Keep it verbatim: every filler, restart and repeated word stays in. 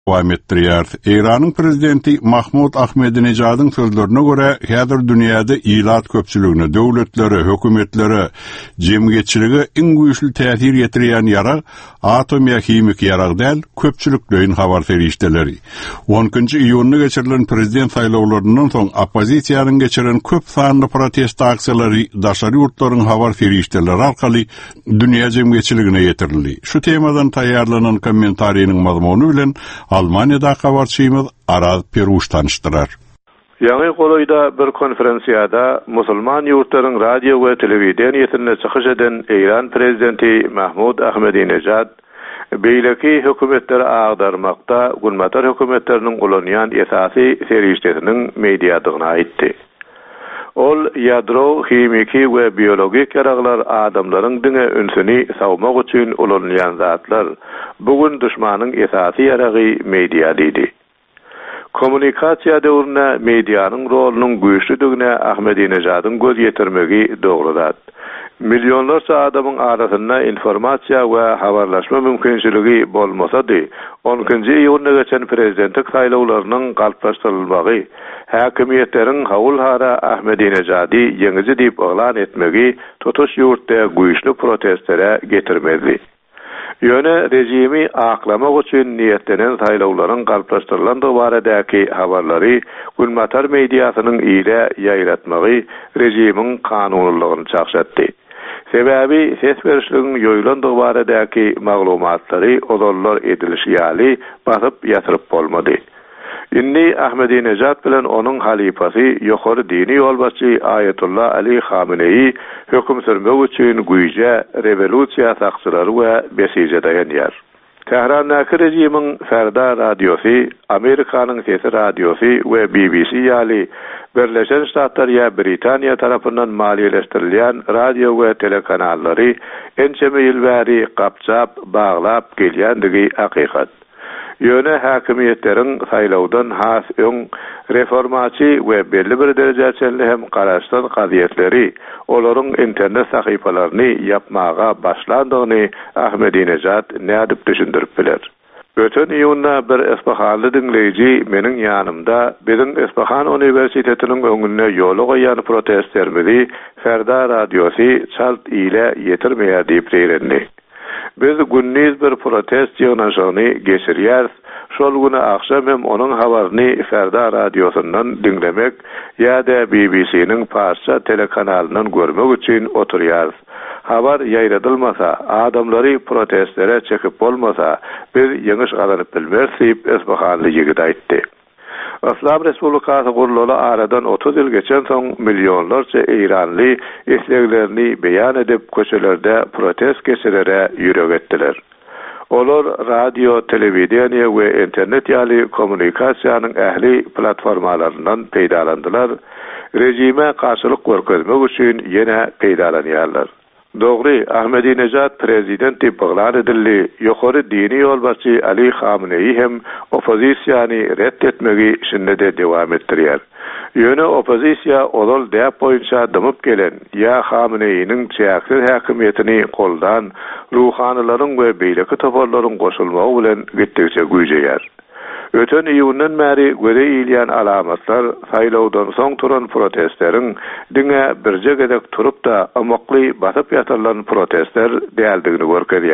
devam ettirýär. Eýranyň prezidenti Mahmud Ahmedinejad'yň sözlerine göre häzir dünýäde ilat köpçüligine, döwletleri, hökümetleri, jemgyýetçiligi iň güýçli täsir ýetirýän ýarag atom ýa himik ýarag däl, köpçüliklerin habar ferişdeleri. onunçy iýuny geçirilen prezident saýlawlaryndan soň oppozisiýanyň geçiren köp sanly protest aksiýalary daşary ýurtlaryň habar ferişdeleri arkaly dünýä jemgyýetçiligine ýetirildi. Şu temadan taýýarlanan kommentariýanyň mazmuny bilen Almanya'da habarçymyz Araz Peruş tanıştırar. Ýa-ni goloýda bir konferensiýada musulman ýurtlaryň radio we telewiziýanyne çykyş eden Eýran prezidenti Mahmud Ahmedinejad beýleki hökümetleri agdarmakda gulmatar hökümetleriniň ulanýan esasy serişdetiniň mediýadygyna aýtdy. Ol ýadro, himiki we biologik ýaraglar adamlaryň diňe ünsüni sawmak üçin ulanýan zatlar. Bugün düşmanyň esasy ýaragy mediýa diýdi. Kommunikasiýa döwründe mediýanyň rolunyň güýçlüdigine Ahmedinejad'yň göz ýetirmegi dogrudat. Milyonlarça adamyň arasynda informasiýa we habarlaşma mümkinçiligi bolmasady, onunçy ýylyna geçen prezidentlik saýlawlarynyň galplaşdyrylmagy, häkimiýetleriň hawul-hara Ahmedinejady ýeňizi diýip elan etmegi tutuş ýurtda güýçlü protestlere getirmedi. Ýöne rejimi aklamak üçin niýetlenen saýlawlaryň galplaşdyrylandygy baradäki habarlary gulmatar mediýasynyň ýyla ýaýratmagy rejimiň kanunlygyny çakşatdy. Sebäbi ses berişliginiň ýoýlandygy baradäki maglumatlary odollar edilişi ýaly basyp ýatyryp bolmady. Inni Ahmedinejad bilen onuň halifasy ýokary dini ýolbaşçy Ayetullah Ali Khamenei höküm sürmek üçin güýje revolýusiýa saksylary we besije dayanýar. Tehrandaky rejimiň Ferda radiosy, Amerikanyň Sesi radiosy we B B C ýaly Birleşen Ştatlar ýa Britaniýa tarapyndan maliýeleşdirilýän radio we telekanallary ençeme ýyl bäri gapçap, baglap gelýändigi hakykat. Ýöne häkimiýetleriň saýlawdan has öň reformaçy we belli bir derejeçenli hem garaşdan gaziýetleri olaryň internet sahypalaryny ýapmaga başlandygyny Ahmedinejad nädip düşündirip biler. Öten ýylda bir Esfahanly dinleýiji meniň ýanymda biziň Esfahan Uniwersitetiniň öňünde ýola goýan protestlerimizi Ferda radiosy çalt ile ýetirmeýär diýip beýrendi. Biz günniz bir protest ýygnaşygyny geçirýär. Şol güni akşam hem onuň habaryny Ferda radiosundan dinlemek ýa-da B B C'niň Farsça telekanalynyň görmek üçin oturýar. Habar ýaýradylmasa, adamlary protestlere çekip bolmasa, biz ýeňiş galanyp bilmersip Esfahanly ýigit aýtdy. Islam Respublikasy gurulaly aradan otuz ýyl geçen soň milyonlarça Eýranly isleglerini beýan edip köçelerde protest geçirere ýürek etdiler. Olar radio, telewiziýany we internet ýaly kommunikasiýanyň ähli platformalaryndan peýdalandylar. Rejime karşılık görkezmek üçin ýene peýdalanýarlar. Dogry, Ahmedinejad prezident diýip elan edildi. Ýokary dini ýolbaşçy Ali Khamenei hem oppozisiýany reddetmegi şinde dewam etdirýär. Ýöne oppozisiýa olal däp boýunça dymyp gelen ýa Khamenei'niň çäksir häkimiýetini goldan ruhanylaryň we beýleki toparlaryň goşulmagy bilen gittikçe güýjeýär. Öten ýyldan bäri göre ýylýän alamatlar saýlawdan soň turan protestleriň diňe birje gedek turup da amakly basyp ýatylan protestler däldigini görkezýär.